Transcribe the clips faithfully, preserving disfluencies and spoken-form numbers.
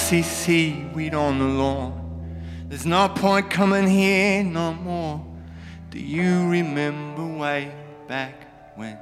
see seaweed on the lawn. There's no point coming here no more. Do you remember way back when?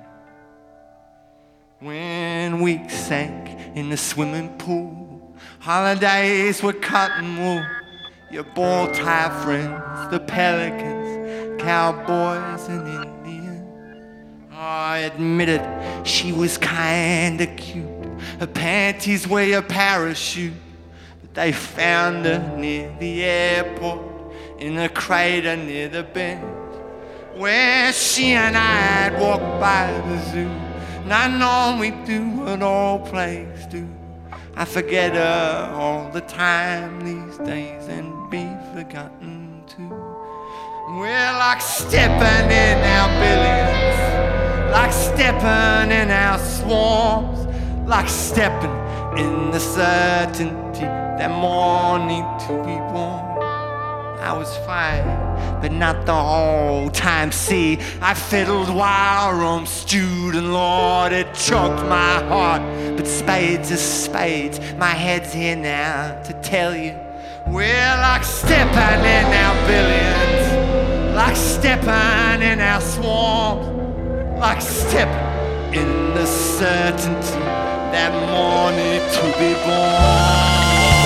When we sank in the swimming pool, holidays were cotton wool. Your ball-tie friends, the pelicans, cowboys and Indians. I admitted she was kinda cute. Her panties were your parachute. But they found her near the airport, in a crater near the bend, where she and I'd walk by the zoo, not knowing we do what all plays do. I forget her all the time these days and be forgotten too. We're like stepping in our billions, like stepping in our swarms, like stepping in the certainty that morning to be born. I was fine, but not the whole time. See, I fiddled while Rome stewed, and Lord, it choked my heart. But spades are spades, my head's here now to tell you. We're like stepping in our billions, like stepping in our swarms, like stepping in the certainty that morning to be born.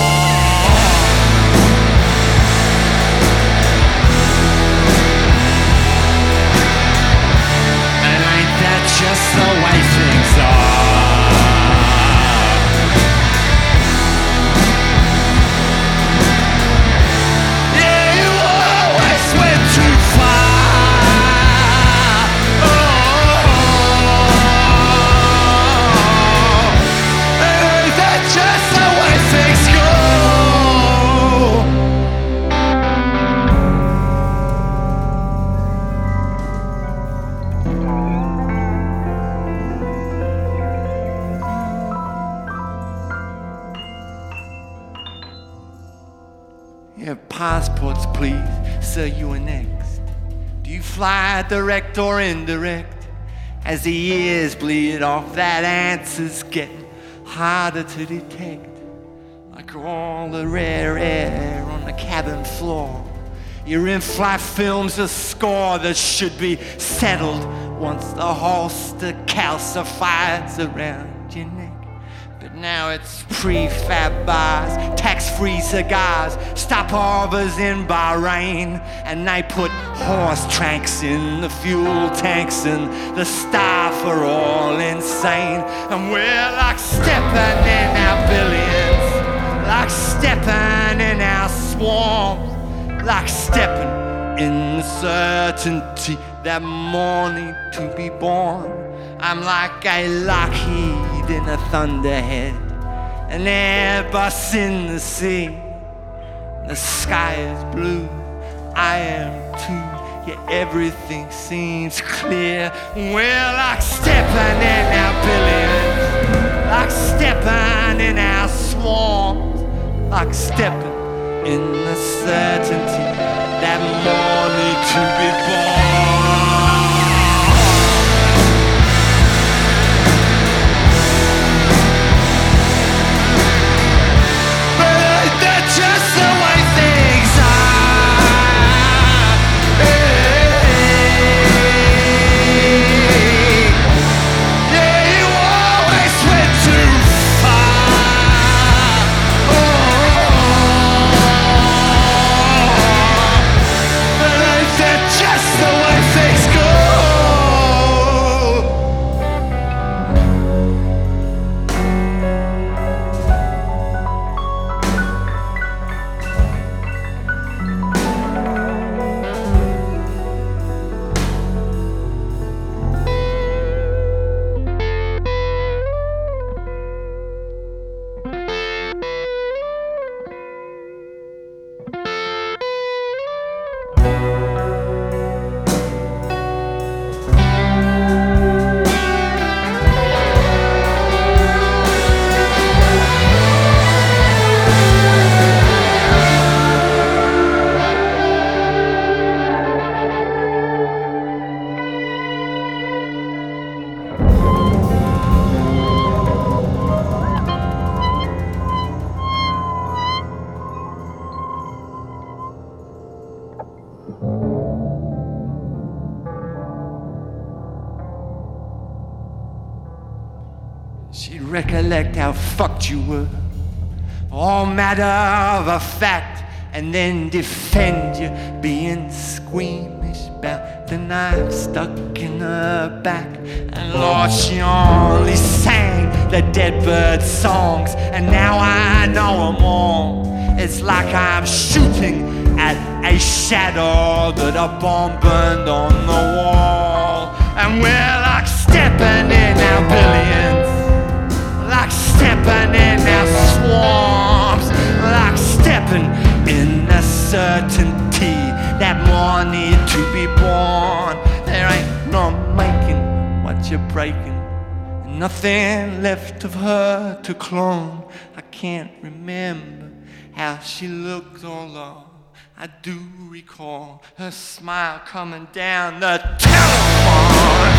Just the way things are. Yeah, you always went too far. Oh, ain't that just the way things passports, please, sir, you are next. Do you fly direct or indirect? As the years bleed off, that answer's getting harder to detect. Like all the rare air on the cabin floor, your in-flight film's a score that should be settled once the holster calcifies around your neck. But now it's prefab bars, tax-free cigars, stopovers in Bahrain, and they put horse tranks in the fuel tanks, and the staff are all insane. And we're like stepping in our billions, like stepping in our swarms, like stepping in the certainty that morning to be born. I'm like a Lockheed in a thunderhead, an Airbus in the sea. The sky is blue, I am too. Yeah, everything seems clear. We're like stepping in our billions, like stepping in our swarms, like stepping in the certainty that morning to be born. Just the way things are. Hey. Yeah, you always went too far. Oh. But ain't that just the way she'd recollect how fucked you were, all matter of fact, and then defend you, being squeamish about the knife stuck in her back. And Lord, she only sang the dead bird songs, and now I know them all. It's like I'm shooting at a shadow that a bomb burned on the wall. And we're like stepping in our billions, like stepping in our swamps, like stepping in the certainty that more need to be born. There ain't no making what you're breaking, and nothing left of her to clone. I can't remember how she looked, although I do recall her smile coming down the telephone.